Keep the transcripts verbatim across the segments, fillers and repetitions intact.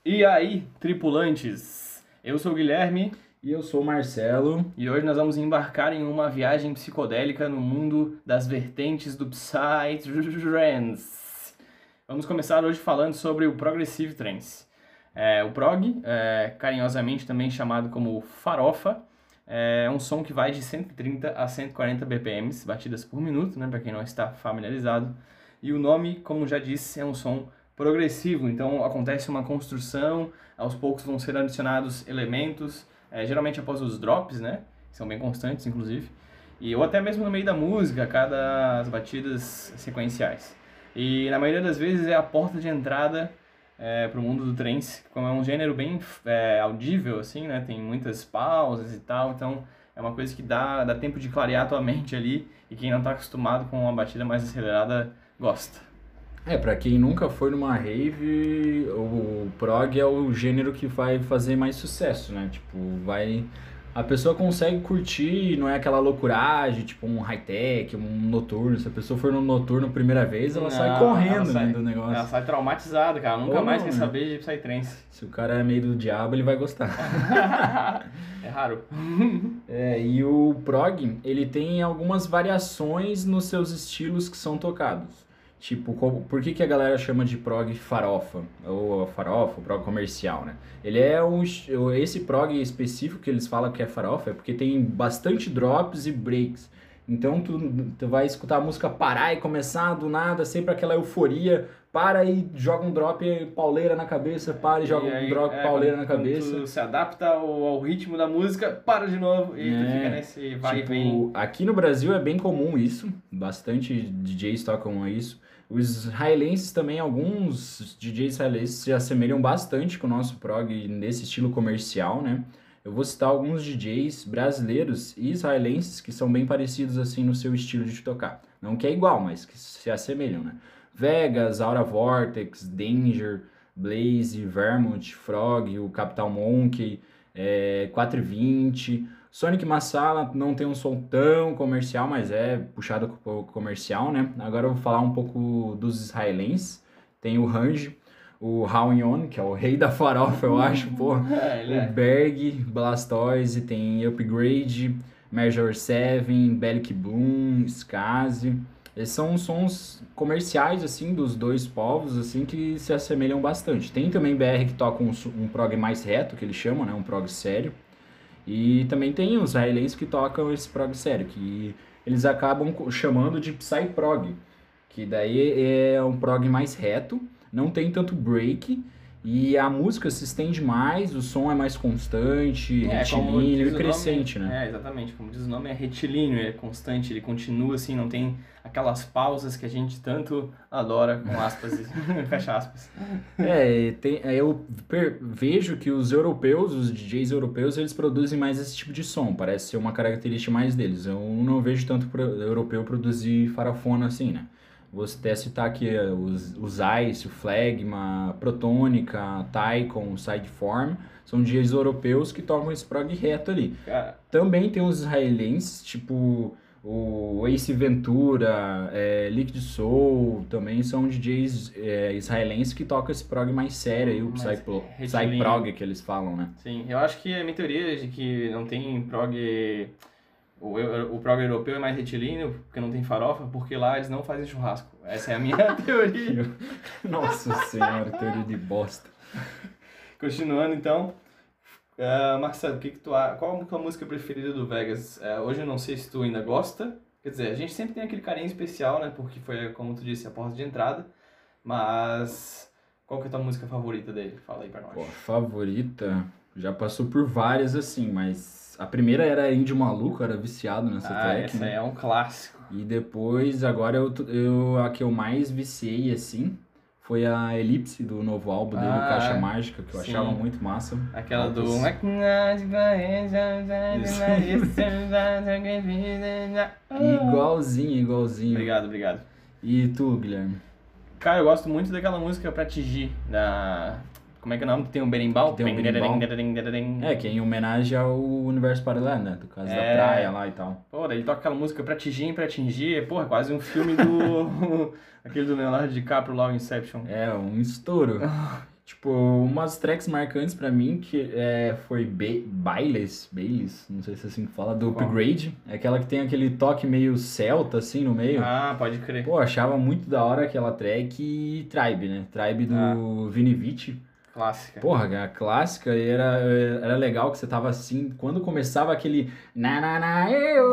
E aí, tripulantes? Eu sou o Guilherme E eu sou o Marcelo. e hoje nós vamos embarcar em uma viagem psicodélica no mundo das vertentes do Psytrance. Vamos começar hoje falando sobre o Progressive Trance. É, o prog, é, carinhosamente também chamado como farofa, é um som que vai de cento e trinta a cento e quarenta B P Ms, batidas por minuto, né, para quem não está familiarizado. E o nome, como já disse, é um som progressivo, então acontece uma construção, aos poucos vão ser adicionados elementos, é, geralmente após os drops, né, que são bem constantes, inclusive, e, ou até mesmo no meio da música, cada as batidas sequenciais. E na maioria das vezes é a porta de entrada é, para o mundo do trance, como é um gênero bem é, audível, assim, né, tem muitas pausas e tal, então é uma coisa que dá, dá tempo de clarear a tua mente ali, e quem não está acostumado com uma batida mais acelerada gosta. É, pra quem nunca foi numa rave, o prog é o gênero que vai fazer mais sucesso, né? Tipo, vai... A pessoa consegue curtir, não é aquela loucuragem, tipo um high-tech, um noturno. Se a pessoa for no noturno primeira vez, ela sai Não, correndo, ela sai- né, do negócio. Ela sai traumatizada, cara. Nunca Ou mais não, quer né? saber de Psytrance. Se o cara é meio do diabo, ele vai gostar. É raro. É, e o prog, ele tem algumas variações nos seus estilos que são tocados. Tipo, co- por que que a galera chama de prog farofa? Ou farofa, prog comercial, né? Ele é um... es- o- Esse prog específico que eles falam que é farofa é porque tem bastante drops e breaks. Então tu, tu vai escutar a música parar e começar do nada, sempre aquela euforia, para e joga um drop pauleira na cabeça, para e joga E um aí, drop é, pauleira quando- na cabeça. Quando tu se adapta ao, ao ritmo da música, para de novo e tu É, fica nesse vai Tipo, e vem. aqui no Brasil é bem comum isso, bastante D Js tocam isso. Os israelenses também, alguns D Js israelenses se assemelham bastante com o nosso prog nesse estilo comercial, né? Eu vou citar alguns D Js brasileiros e israelenses que são bem parecidos assim no seu estilo de tocar. Não que é igual, mas que se assemelham, né? Vegas, Aura Vortex, Danger, Blaze, Vermont, Frog, o Capital Monkey, é, quatro e vinte. Sonic Masala não tem um som tão comercial, mas é puxado co- comercial, né? Agora eu vou falar um pouco dos israelenses. Tem o Range, o Raonion, que é o rei da farofa, eu acho, pô. É, ele O é. Berg, Blastoise, tem Upgrade, Major sete, Bellic Bloom, Skazi. Esses são sons comerciais, assim, dos dois povos, assim, que se assemelham bastante. Tem também B R que toca um, su- um prog mais reto, que eles chamam, né? Um prog sério. E também tem os israelenses que tocam esse prog sério, que eles acabam co- chamando de Psy-prog, que daí é um prog mais reto, não tem tanto break, e a música se estende mais, o som é mais constante, É, como retilíneo diz e o crescente, nome, né? É, exatamente. Como diz o nome, é retilíneo, é constante, ele continua assim, não tem aquelas pausas que a gente tanto adora, com aspas e fecha aspas. É, tem, é, eu per- vejo que os europeus, os D Js europeus, eles produzem mais esse tipo de som, parece ser uma característica mais deles. Eu não vejo tanto pro, europeu produzir farofona assim, né? Vou até citar aqui eh, os, os Ice, o Phlegma, Protônica, Tycon, Sideform, são D Js europeus que tocam esse prog reto ali. Cara, Também tem os israelenses, tipo o Ace Ventura, é, Liquid Soul, também são D Js é, israelenses que tocam esse prog mais sério, aí, o Mais Psy- retilíneo. Psy-prog que eles falam, né? sim, eu acho que a minha teoria de que não tem prog. O, eu- o prog europeu é mais retilíneo, porque não tem farofa, porque lá eles não fazem churrasco. Essa é a minha teoria. Nossa senhora, teoria de bosta. Continuando então. Ah, Marcelo, o que que tu, a- qual a tua música preferida do Vegas? Ah, hoje eu não sei se tu ainda gosta. Quer dizer, a gente sempre tem aquele carinho especial, né? Porque foi, como tu disse, a porta de entrada. Mas qual que é a tua música favorita dele? Fala aí pra nós. Pô, favorita, já passou por várias assim, mas a primeira era Índio Maluco, eu era viciado nessa Ah, track, essa né? é um clássico. E depois, agora eu, t- eu, a que eu mais viciei assim foi a Elipse do novo álbum dele, Ah, Caixa é. Mágica, que eu Sim. achava muito massa. Aquela do. Altas- Igualzinho, igualzinho. Obrigado, obrigado. E tu, Guilherme? Cara, eu gosto muito daquela música Pra Tigir, da. Como é que é o nome? Que tem um berimbau? Que tem um berimbau. É, que é em homenagem ao universo paralelo, né? Do caso da É. praia lá e tal. Pô, daí ele toca aquela música Pra Tigir, Pra Atingir. Porra, quase um filme do. aquele do Leonardo DiCaprio lá, o Inception. É, um estouro. Tipo, umas tracks marcantes pra mim que é, foi Ba- Baileys, Baileys, não sei se é assim que fala, do Qual? Upgrade. É aquela que tem aquele toque meio celta, assim, no meio. Ah, pode crer. Pô, achava muito da hora aquela track e Tribe, né? Tribe Ah, do Vini Vici. clássica. Porra, a clássica e era, era legal que você tava assim, quando começava aquele na na na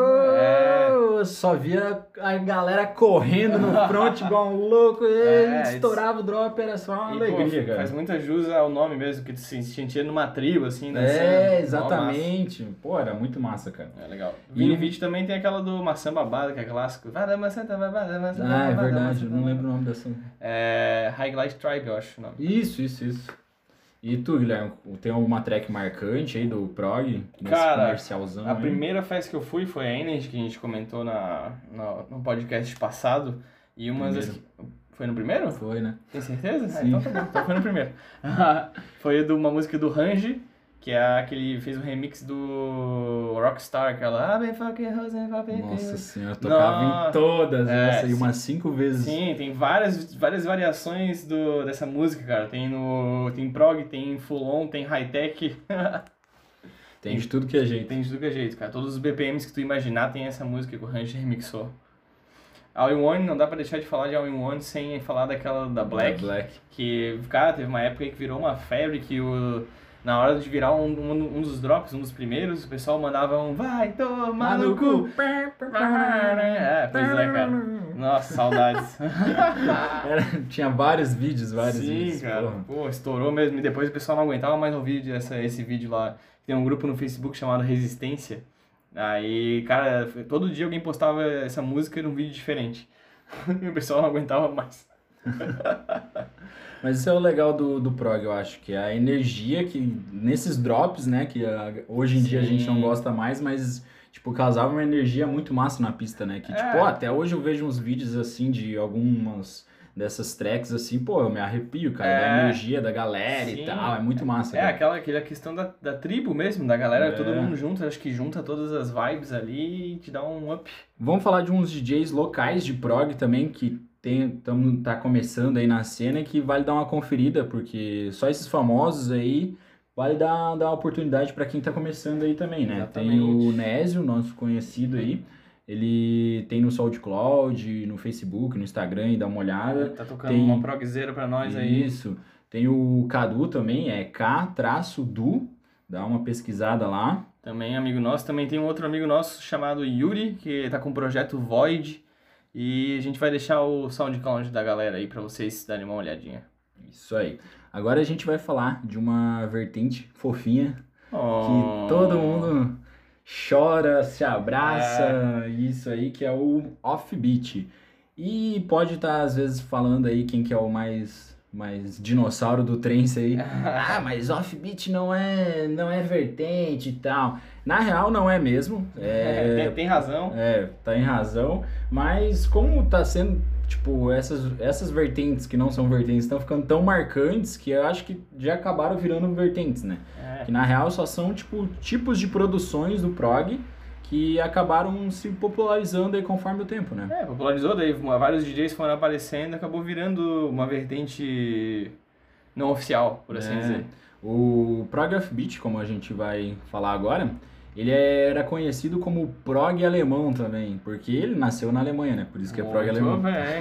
eu, só via a galera correndo no front igual um louco, e É, estourava o drop, era só uma E, pô, alegria, cara. faz muita jus ao nome mesmo, que tu se sentia numa tribo, assim, né? É, exatamente. Pô, era muito massa, cara. É legal. E Vini um- Vici também tem aquela do Maçã Babada, que é clássico. Vai da maçã, tá babada, maçã, tá Ah, é babada, verdade, maçã, eu tá não lembro o babada. nome dessa. É Highlight Tribe, eu acho o nome. Isso, isso, isso. E tu, Guilherme, tem alguma track marcante aí do prog? Nesse Cara, comercialzão a aí? primeira festa que eu fui foi a Energy, que a gente comentou na, no, no podcast passado. E umas das... Foi no primeiro? Foi, né? Tem certeza? Ah, Sim. então tá bom. Então foi no primeiro. Foi de uma música do Range, que é aquele fez um remix do Rockstar, aquela. Ah, bem fucking Rose, fucking Nossa senhora, eu tocava Nossa. em todas É, essa aí, sim. umas cinco vezes. Sim, tem várias, várias variações do, dessa música, cara. Tem no. Tem prog, tem full on, tem high-tech. Tem de tudo que é jeito. Tem de tudo que é jeito, cara. Todos os B P Ms que tu imaginar tem essa música que o Range remixou. All in One, não dá pra deixar de falar de All in One sem falar daquela da Black. Da Black. Que, cara, teve uma época que virou uma febre que o, na hora de virar um, um, um dos drops, um dos primeiros, o pessoal mandava um vai tomar no cu. É, pois é, cara. Nossa, saudades. Era, tinha vários vídeos, vários Sim, vídeos. cara. porra. Pô, estourou mesmo. E depois o pessoal não aguentava mais ouvir essa, esse vídeo lá. Tem um grupo no Facebook chamado Resistência. Aí, cara, todo dia alguém postava essa música num vídeo diferente. E o pessoal não aguentava mais. Mas isso é o legal do, do prog, eu acho, que é a energia que nesses drops, né, que ah, hoje em dia a gente não Sim. gosta mais, mas tipo, causava uma energia muito massa na pista, né? Que É. tipo, ó, até hoje eu vejo uns vídeos assim de algumas dessas tracks assim, pô, eu me arrepio, cara, É. da energia da galera Sim. e tal, é muito massa, É, cara. aquela, aquela questão da, da tribo mesmo, da galera, É. todo mundo junto, acho que junta todas as vibes ali e te dá um up. Vamos falar de uns D Js locais de prog também que tem, tamo, tá começando aí na cena e que vale dar uma conferida, porque só esses famosos aí vale dar, dar uma oportunidade para quem tá começando aí também, né? Tem Exatamente. o Nésio, nosso conhecido aí, ele tem no SoundCloud, no Facebook, no Instagram, e dá uma olhada. Tá tocando Tem- uma progzeira pra nós aí. Isso. Tem o Cadu também, é K-Du, dá uma pesquisada lá. Também amigo nosso. Também tem um outro amigo nosso chamado Yuri, que tá com o projeto Void. E a gente vai deixar o SoundCloud da galera aí pra vocês darem uma olhadinha. Isso aí. Agora a gente vai falar de uma vertente fofinha Oh. que todo mundo chora, se abraça, isso aí que é o offbeat. E pode estar às vezes falando aí quem que é o mais mais dinossauro do trance aí. Ah, mas offbeat não é não é vertente e tal. Na real não é mesmo. É, É, tem, tem razão. é, tá em razão, mas como tá sendo, tipo, essas, essas vertentes que não são vertentes estão ficando tão marcantes que eu acho que já acabaram virando vertentes, né? É. Que na real só são, tipo, tipos de produções do prog que acabaram se popularizando aí conforme o tempo, né? É, popularizou, daí uma- vários D Js foram aparecendo, acabou virando uma vertente não oficial, por assim É. dizer. O prog offbeat, como a gente vai falar agora, ele era conhecido como prog alemão também, porque ele nasceu na Alemanha, né? Por isso que é prog Muito alemão. bem.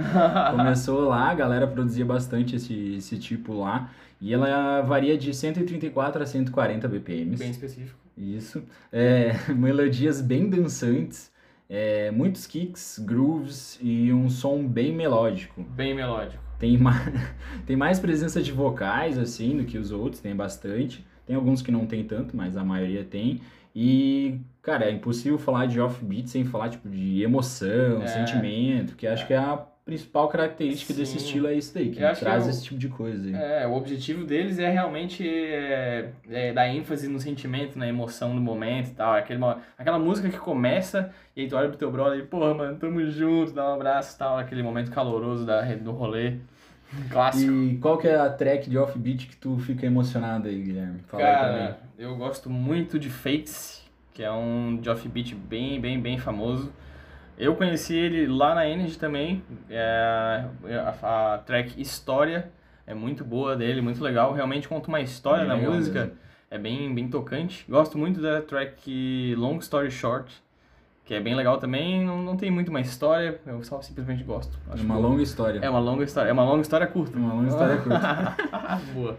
Começou lá, a galera produzia bastante esse, esse tipo lá. E ela varia de cento e trinta e quatro a cento e quarenta B P Ms. Bem específico. Isso. É, melodias bem dançantes, é, muitos kicks, grooves e um som bem melódico. Bem melódico. Tem, ma tem mais presença de vocais, assim, do que os outros, tem bastante. Tem alguns que não tem tanto, mas a maioria tem. E, cara, é impossível falar de offbeat sem falar, tipo, de emoção, É. sentimento, que acho que é a principal característica desse Sim. estilo é isso daí, que Eu acho que traz é o- esse tipo de coisa aí. É, o objetivo deles é realmente é, é dar ênfase no sentimento, na emoção do momento e tal. Aquele, mo- aquela música que começa e aí tu olha pro teu brother e, porra, mano, tamo junto, dá um abraço e tal. Aquele momento caloroso da, do rolê. Clássico. E qual que é a track de offbeat que tu fica emocionado aí, Guilherme? Fala aí pra mim. Cara, eu gosto muito de Fates, que é um de offbeat bem, bem, bem famoso. Eu conheci ele lá na Energy também, é, a, a track História, é muito boa dele, muito legal. Realmente conta uma história Bem na legal música, mesmo. é bem, bem tocante. Gosto muito da track Long Story Short, que é bem legal também. Não, não tem muito uma história, eu só simplesmente gosto. É Acho uma boa. longa história. É uma longa história, é uma longa história curta. Uma longa história curta. Boa.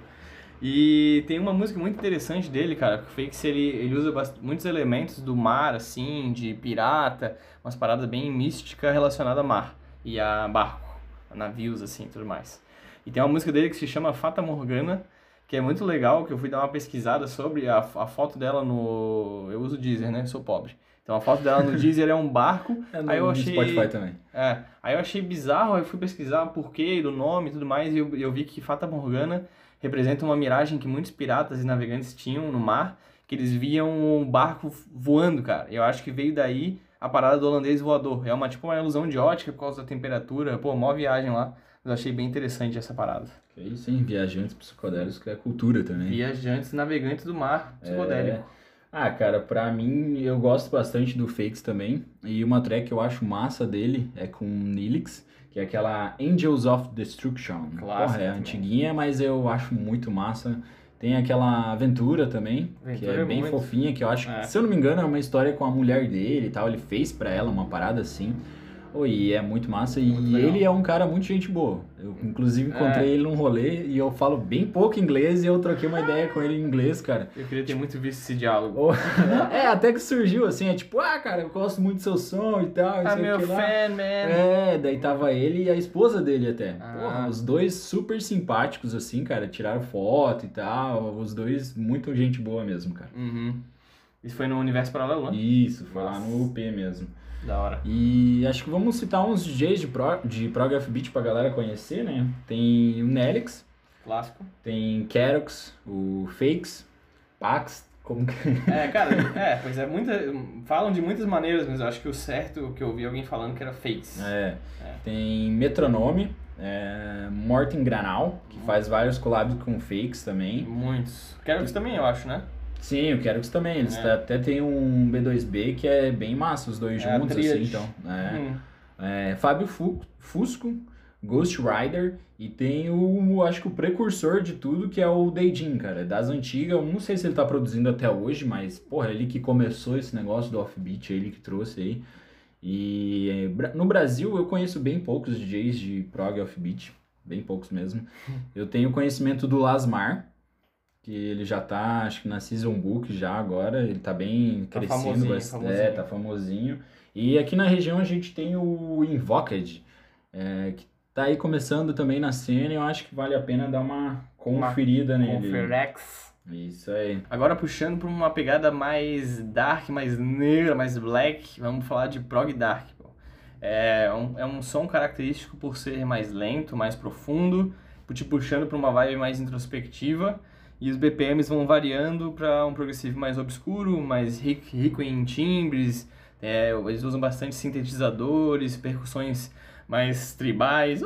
E tem uma música muito interessante dele, cara, que o Fakes ele, ele usa bast- muitos elementos do mar, assim, de pirata, umas paradas bem místicas relacionadas a mar e a barco, a navios, assim, tudo mais. E tem uma música dele que se chama Fata Morgana, que é muito legal, que eu fui dar uma pesquisada sobre a, a foto dela no... Eu uso o Deezer, né? Sou pobre. Então a foto dela no Deezer é um barco, É no, aí eu no achei... Spotify também. É, aí eu achei bizarro, aí eu fui pesquisar o porquê do nome e tudo mais, e eu, eu vi que Fata Morgana representa uma miragem que muitos piratas e navegantes tinham no mar, que eles viam um barco voando, cara. Eu acho que veio daí a parada do holandês voador. É uma tipo uma ilusão de ótica por causa da temperatura. Pô, mó viagem lá. Eu achei bem interessante essa parada. Que isso, hein? Viajantes psicodélicos, que é cultura também. Viajantes navegantes do mar psicodélico. É... Ah, cara, pra mim, eu gosto bastante do Fakes também. E uma track que eu acho massa dele é com Nilix, que é aquela Angels of Destruction. Clássica Porra, é também. antiguinha, mas eu acho muito massa. Tem aquela Aventura também, que Aventura é é bem muito. fofinha, que eu acho, É. que, se eu não me engano, é uma história com a mulher dele e tal. Ele fez pra ela uma parada assim. Oh, e é muito massa. E Muito legal. ele é um cara muito gente boa. Eu, inclusive, encontrei É. ele num rolê e eu falo bem pouco inglês e eu troquei uma ideia com ele em inglês, cara. Eu queria ter muito visto esse diálogo. Oh, é, até que surgiu assim, é tipo, ah, cara, eu gosto muito do seu som e tal, não Ah, sei o meu que lá. fan, man. É, daí tava ele e a esposa dele até. Ah. Porra, os dois super simpáticos, assim, cara, tiraram foto e tal. Os dois, muito gente boa mesmo, cara. Uhum. Isso foi no Universo Paralelo, né? Isso, foi lá Nossa. no U P mesmo. Da hora. E acho que vamos citar uns D Js de, pro, de prog F-Beat pra galera conhecer, né? Tem o Nelix, Clássico. tem Kerox, o Fakes, Pax, como que... É, cara, é, pois é, muita, falam de muitas maneiras, mas eu acho que o certo que eu ouvi alguém falando que era fakes. É, É. tem Metronome, é, Morten Granal, que faz vários collabs com Fakes também. Muitos. Kerox também, eu acho, né? Sim, o Kerox também, eles É. até tem um B dois B que é bem massa, os dois É a juntos, tríade. assim, então. É. Hum. É, Fábio Fu- Fusco, Ghost Rider e tem o, acho que o precursor de tudo, que é o Deijin, cara, das antigas. Eu não sei se ele tá produzindo até hoje, mas, porra, ele que começou esse negócio do offbeat, ele que trouxe aí. E é, Bra- no Brasil eu conheço bem poucos D Js de prog offbeat, bem poucos mesmo. Eu tenho conhecimento do Lasmar, que ele já tá, acho que na Season Book já agora, ele tá bem Tá crescendo, famosinho, bast- famosinho. é, tá famosinho. E aqui na região a gente tem o Invoked, é, que tá aí começando também na cena e eu acho que vale a pena dar uma conferida nele. Conferex. Isso aí. Agora puxando pra uma pegada mais dark, mais negra, mais black, vamos falar de prog dark. Pô. É um, é um som característico por ser mais lento, mais profundo, te puxando pra uma vibe mais introspectiva. E os B P Ms vão variando para um progressivo mais obscuro, mais rico, rico em timbres. É, eles usam bastante sintetizadores, percussões mais tribais,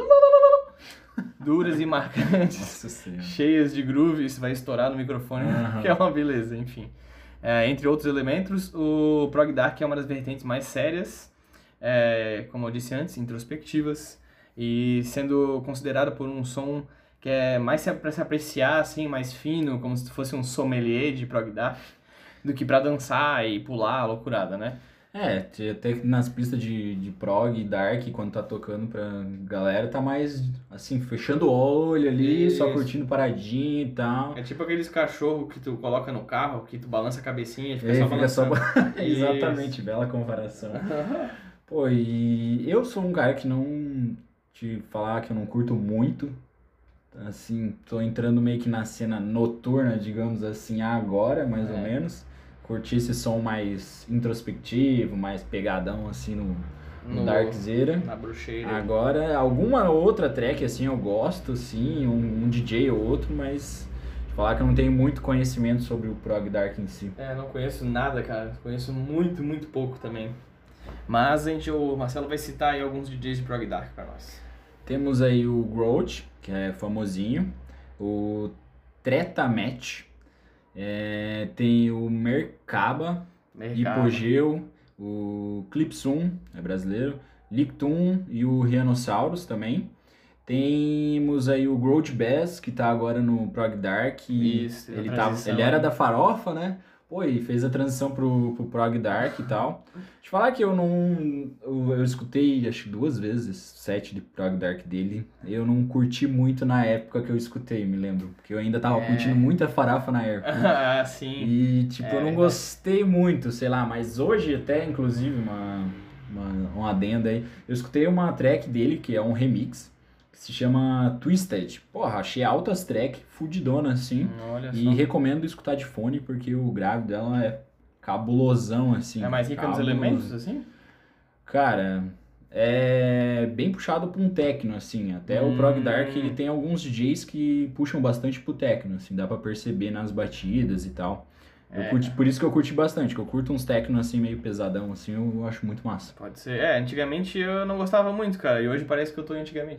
duras e marcantes, Nossa senhora. cheias de groove. Isso vai estourar no microfone, Aham. que é uma beleza, enfim. É, entre outros elementos, o prog dark é uma das vertentes mais sérias, é, como eu disse antes, introspectivas, e sendo considerada por um som que é mais para se apreciar, assim, mais fino, como se fosse um sommelier de prog dark, do que para dançar e pular, loucurada, né? É, te- até que nas pistas de, de prog e dark, quando tá tocando pra galera, tá mais assim, fechando o olho ali, só Isso. curtindo paradinho e tal. É tipo aqueles cachorros que tu coloca no carro, que tu balança a cabecinha e fica É, só fica só... balançando. Exatamente, bela comparação. Pô, e eu sou um cara que não te falar que eu não curto muito. Assim, tô entrando meio que na cena noturna, digamos assim, agora, mais ou É. menos. Curti esse som mais introspectivo, mais pegadão, assim, no, no, No- Darkzera. Na bruxeira. Agora, alguma outra track, assim, eu gosto, sim, um, um D J ou outro, mas de falar que eu não tenho muito conhecimento sobre o prog dark em si. É, não conheço nada, cara. Conheço muito, muito pouco também. Mas a gente, o Marcelo vai citar aí alguns D Js de prog dark pra nós. Temos aí o Growth, que é famosinho, o Treta Match, é, tem o Merkaba, Mercado. Hipogeu, o Clipsum, é brasileiro, Lictum e o Rhinosaurus também. Temos aí o Grudge Bass, que tá agora no Prog Dark. Isso, ele, a tava, transição, ele era né? da Farofa, né? Pô, e fez a transição pro, pro Prog Dark e tal. Te falar que eu não... Eu, eu escutei, acho que duas vezes, o set de Prog Dark dele. Eu não curti muito na época que eu escutei, me lembro. Porque eu ainda tava É. curtindo muito a Farofa na época. Ah, sim. E, tipo, É, eu não verdade. gostei muito, sei lá. Mas hoje, até, inclusive, uma, uma, uma adenda aí. Eu escutei uma track dele, que é um remix, que se chama Twisted. Porra, achei altas track, fudidona, assim. Olha E só. recomendo escutar de fone, porque o grave dela é cabulosão, assim. É mais rica nos Cabuloso. elementos, assim? Cara, é bem puxado pra um techno, assim. Até o Prog Dark, Hum. ele tem alguns D Js que puxam bastante pro techno, assim. Dá pra perceber nas batidas e tal. Eu É, curti, cara. por isso que eu curti bastante, que eu curto uns techno, assim, meio pesadão, assim. Eu acho muito massa. Pode ser. É, antigamente eu não gostava muito, cara. E hoje parece que eu tô antigamente.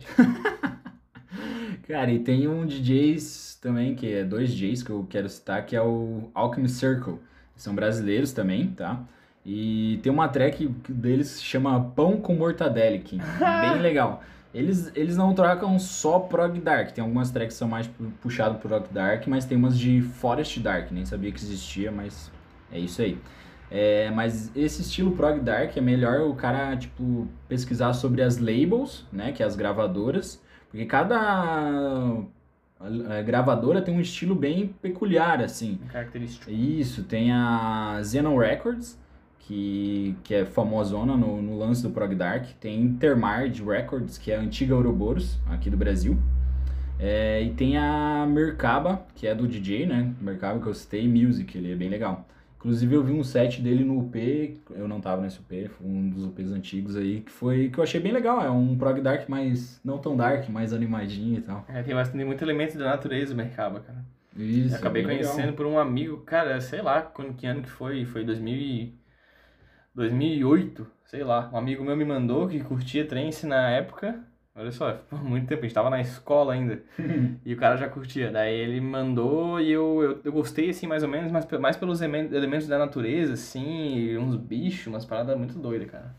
Cara, e tem um D Js também, que é dois D Js que eu quero citar, que é o Alchemy Circle. São brasileiros também, tá? E tem uma track deles que se chama Pão com Mortadelic. Bem legal. Eles, eles não trocam só prog dark. Tem algumas tracks que são mais pu- puxado pro rock dark, mas tem umas de forest dark. Nem sabia que existia, mas é isso aí. É, mas esse estilo prog dark é melhor o cara, tipo, pesquisar sobre as labels, né? Que é as gravadoras. Porque cada eh, gravadora tem um estilo bem peculiar, assim. Característico. Isso, tem a Xenon Records, que, que é famosona no, no lance do Prog Dark. Tem Intermard Records, que é a antiga Ouroboros, aqui do Brasil. É, e tem a Merkaba, que é do D J, né? Merkaba que eu citei, Music, ele é bem legal. Inclusive eu vi um set dele no U P, eu não tava nesse U P, foi um dos U Ps antigos aí, que foi que eu achei bem legal. É um Prog Dark mais, não tão dark, mais animadinho e tal. É, tem bastante muito elemento da natureza o Mercaba, cara. Isso, Eu acabei é bem conhecendo legal. por um amigo, cara, sei lá quando, que ano que foi, foi dois mil e... dois mil e oito, sei lá. Um amigo meu me mandou que curtia trance na época. Olha só, por muito tempo, a gente tava na escola ainda. E o cara já curtia. Daí ele me mandou e eu, eu, eu gostei, assim, mais ou menos, mas pe- mais pelos elemen- elementos da natureza, assim, e uns bichos, umas paradas muito doidas, cara.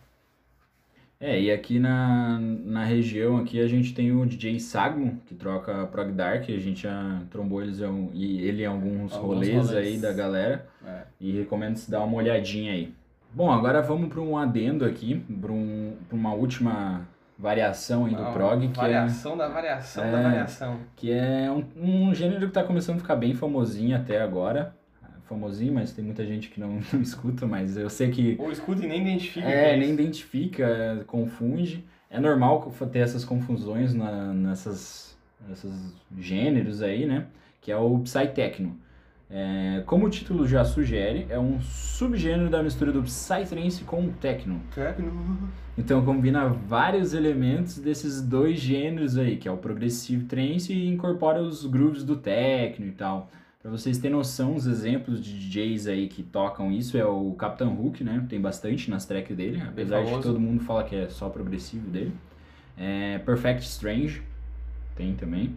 É, e aqui na, na região aqui a gente tem o D J Sagmo, que troca Prog Dark, a gente já trombou eles em algum- e ele em alguns, Alguns rolês, rolês. aí da galera, É. e recomendo se dar uma olhadinha aí. Bom, agora vamos para um adendo aqui, para um, pra uma última variação aí do Uma Prog, que é, variação da variação da É. variação. que é um, um gênero que está começando a ficar bem famosinho até agora. Famosinho, mas tem muita gente que não, não escuta, mas eu sei que Ou escuta e nem identifica. que é, é nem isso. identifica, é, confunde. É normal ter essas confusões na, nessas, nesses gêneros aí, né? Que é o Psytechno. É, como o título já sugere, é um subgênero da mistura do Psytrance com o Techno. Techno. Então combina vários elementos desses dois gêneros aí, que é o Progressive Trance e incorpora os grooves do Techno e tal. Pra vocês terem noção, os exemplos de D Js aí que tocam isso é o Captain Hook, né? Tem bastante nas tracks dele, apesar de que famoso. todo mundo fala que é só progressivo dele. É, Perfect Strange, tem também.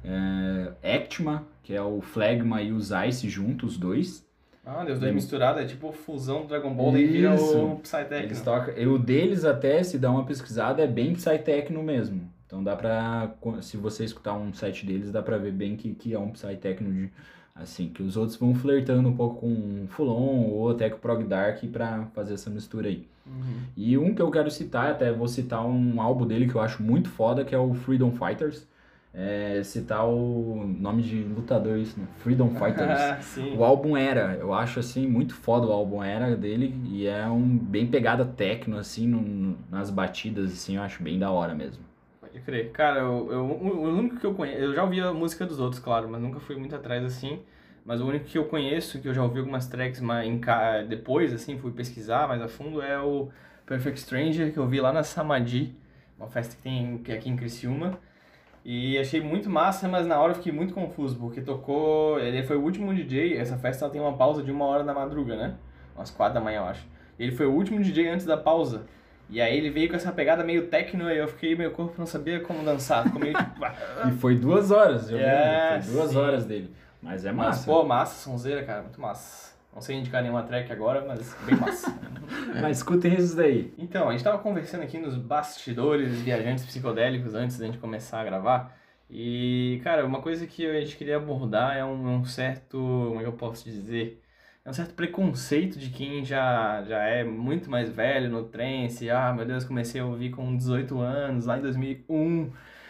É, Actima, que é o Phlegma e os Ice juntos, os dois. Ah, Deus, dois Tem- misturados, é tipo fusão do Dragon Ball, daí vira Isso. o Psytechno. Eles tocam, e o deles até, se dá uma pesquisada, é bem Psytechno mesmo. Então dá pra, se você escutar um set deles, dá pra ver bem que, que é um Psytechno de, assim, que os outros vão flertando um pouco com Fulon ou até com Prog Dark pra fazer essa mistura aí. Uhum. E um que eu quero citar, até vou citar um álbum dele que eu acho muito foda, que é o Freedom Fighters. É, citar o nome de lutador, isso, né? Freedom Fighters. Sim. O álbum Era, eu acho assim muito foda o álbum Era dele e é um bem pegada techno assim no- nas batidas assim, eu acho bem da hora mesmo. Pode crer. Cara, eu, eu, o o único que eu conheço, eu já ouvi a música dos outros, claro, mas nunca fui muito atrás assim. Mas o único que eu conheço, que eu já ouvi algumas tracks mais em ca- depois, assim, fui pesquisar mais a fundo, é o Perfect Stranger, que eu vi lá na Samadhi, uma festa que tem que é aqui em Criciúma. E achei muito massa, mas na hora eu fiquei muito confuso, porque tocou. Ele foi o último D J. Essa festa ela tem uma pausa de uma hora da madruga, né? Umas quatro da manhã, eu acho. Ele foi o último D J antes da pausa. E aí ele veio com essa pegada meio techno e eu fiquei, meu corpo não sabia como dançar. Ficou meio tipo. E foi duas horas, eu É, lembro, foi duas sim. horas dele. Mas é Mas, massa. pô, massa, sonzeira, cara, muito massa. Não sei indicar nenhuma track agora, mas bem massa. Mas escutem isso daí. Então, a gente tava conversando aqui nos bastidores viajantes psicodélicos antes da gente começar a gravar. E, cara, uma coisa que a gente queria abordar é um, um certo, como é que eu posso dizer? É um certo preconceito de quem já, já é muito mais velho no trance. Ah, meu Deus, comecei a ouvir com dezoito anos, lá em dois mil e um.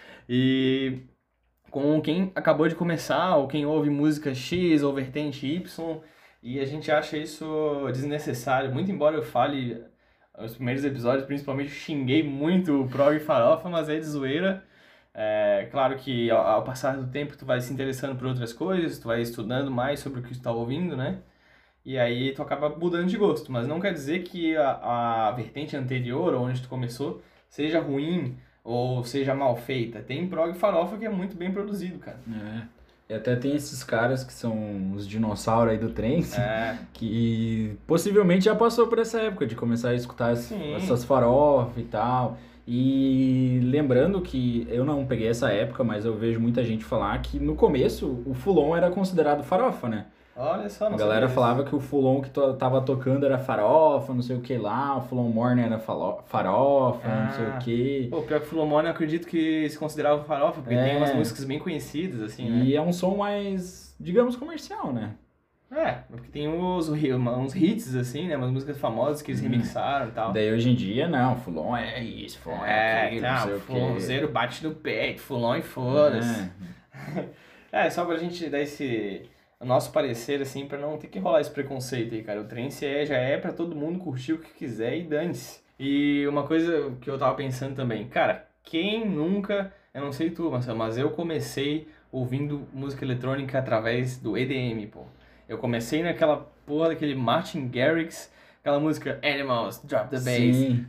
E com quem acabou de começar, ou quem ouve música X ou vertente Y. E a gente acha isso desnecessário. Muito embora eu fale, os primeiros episódios, principalmente, eu xinguei muito o prog e farofa, mas é de zoeira. É, claro que ao, ao passar do tempo tu vai se interessando por outras coisas, tu vai estudando mais sobre o que tu tá ouvindo, né? E aí tu acaba mudando de gosto, mas não quer dizer que a, a vertente anterior, onde tu começou, seja ruim ou seja mal feita. Tem prog e farofa que é muito bem produzido, cara. É. E até tem esses caras que são os dinossauros aí do trance, É. que possivelmente já passou por essa época de começar a escutar Sim. essas farofas e tal. E lembrando que eu não peguei essa época, mas eu vejo muita gente falar que no começo o Fulon era considerado farofa, né? Olha só, não A galera sabia falava que o Fulon que to- tava tocando era farofa, não sei o que lá, o Fulon Morning era falo- farofa, não sei Ah. o que. Pô, pior que o Fulomone eu acredito que se considerava farofa, porque É. tem umas músicas bem conhecidas, assim, né? E é um som mais, digamos, comercial, né? É, porque tem uns, uns hits, assim, né? Umas músicas famosas que eles Hum. remixaram e tal. Daí hoje em dia, não, Fulon é isso, Fulon é, É, aquilo, tá, não sei o o quê. Fulonzeiro bate no peito, Fulon e foda-se. É. É, só pra gente dar esse... o nosso parecer, assim, pra não ter que rolar esse preconceito aí, cara. O trance é, já é pra todo mundo curtir o que quiser e dane-se. E uma coisa que eu tava pensando também, cara, quem nunca, eu não sei tu, Marcelo, mas eu comecei ouvindo música eletrônica através do E D M, pô. Eu comecei naquela porra daquele Martin Garrix, aquela música Animals, Drop the Bass. Sim,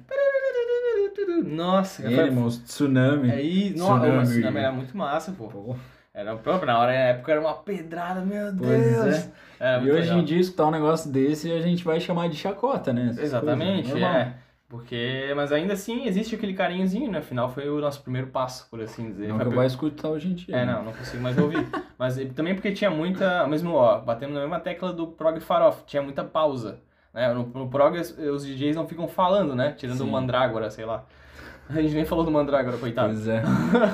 Nossa, cara, foi- Animals, Tsunami. aí, nossa, Tsunami. o Tsunami era muito massa, pô. Pô. Era próprio, na hora, na época era uma pedrada, meu Pois Deus. é. Era E muito hoje legal. em dia escutar um negócio desse a gente vai chamar de chacota, né? Essas Exatamente, coisas, normal. é. Porque, mas ainda assim existe aquele carinhozinho, né? Afinal foi o nosso primeiro passo, por assim dizer. Não Foi que eu a vai escutar hoje em dia. É, né? não, não consigo mais ouvir. Mas e também porque tinha muita, mesmo ó, batendo na mesma tecla do prog farofa, tinha muita pausa, né? No, no prog os, os D Js não ficam falando, né? Tirando Sim. o Mandrágora, sei lá. A gente nem falou do Mandrágora, coitado. Pois é.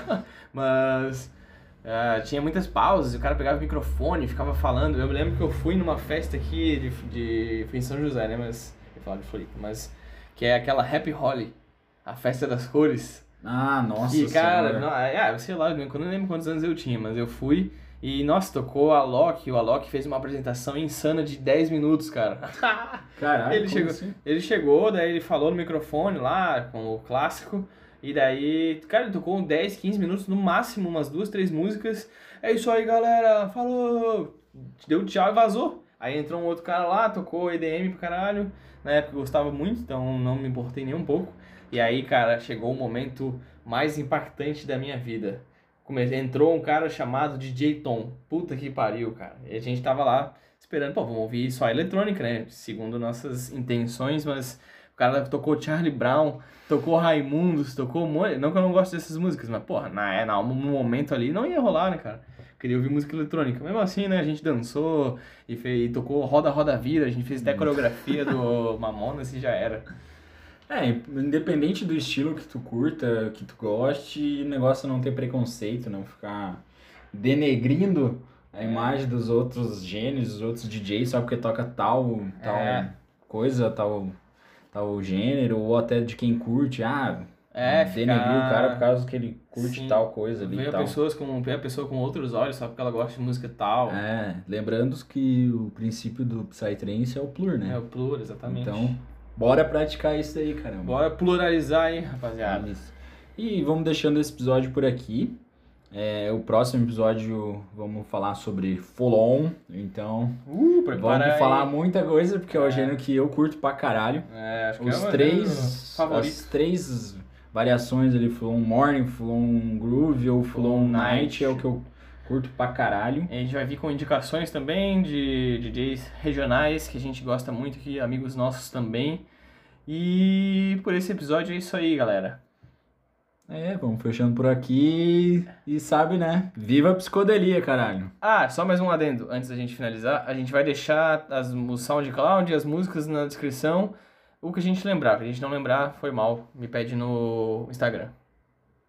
Mas ah, tinha muitas pausas, o cara pegava o microfone e ficava falando. Eu me lembro que eu fui numa festa aqui de, de fui em São José, né? Mas eu falo de Floripa, mas que é aquela Happy Holly, a festa das cores. Ah, nossa E, cara, senhora. não, é, sei lá, eu não lembro quantos anos eu tinha, mas eu fui e, nossa, tocou a Alok, o Alok fez uma apresentação insana de dez minutos, cara. Caralho, ele, como chegou, assim? ele chegou, daí ele falou no microfone lá, com o clássico, e daí, cara, ele tocou dez, quinze minutos, no máximo, umas duas, três músicas. É isso aí, galera, falou! Deu tchau e vazou. Aí entrou um outro cara lá, tocou E D M pro caralho. Na época eu gostava muito, então não me importei nem um pouco. E aí, cara, chegou o momento mais impactante da minha vida. Come- Entrou um cara chamado D J Tom. Puta que pariu, cara. E a gente tava lá esperando, pô, vamos ouvir só a eletrônica, né? Segundo nossas intenções, mas o cara tocou Charlie Brown, tocou Raimundos, tocou um monte. Não que eu não gosto dessas músicas, mas, porra, na, na, no momento ali não ia rolar, né, cara? Queria ouvir música eletrônica. Mesmo assim, né, a gente dançou e, fez, e tocou Roda Roda Vira, a gente fez até a coreografia do Mamonas e já era. É, independente do estilo que tu curta, que tu goste, o negócio é não ter preconceito, não ficar denegrindo a imagem dos outros gêneros, dos outros D Js só porque toca tal, tal É. coisa, tal, tal gênero, ou até de quem curte, ah, É, denegrir ficar- o cara por causa que ele curte Sim. tal coisa ali e Ver a, tal. pessoas com, ver a pessoa com outros olhos só porque ela gosta de música tal. É, lembrando que o princípio do Psytrance é o plur, né? É o plur, exatamente. Então, bora praticar isso aí, caramba. Bora pluralizar aí, rapaziada. Isso. E vamos deixando esse episódio por aqui. É, o próximo episódio vamos falar sobre Full On. Então, Uh, prepara vamos aí. falar muita coisa, porque é o É. gênero que eu curto pra caralho. É, acho que Os é o meu três, favorito. as três variações ali, Full On Morning, Full On Groove ou Full On Night, é o que eu curto pra caralho. A gente vai vir com indicações também de D Js regionais que a gente gosta muito aqui, amigos nossos também. E por esse episódio é isso aí, galera. É, vamos fechando por aqui e sabe, né? Viva a psicodelia, caralho. Ah, só mais um adendo antes da gente finalizar. A gente vai deixar as, o SoundCloud e as músicas na descrição. O que a gente lembrar. O que a gente não lembrar, foi mal. Me pede no Instagram.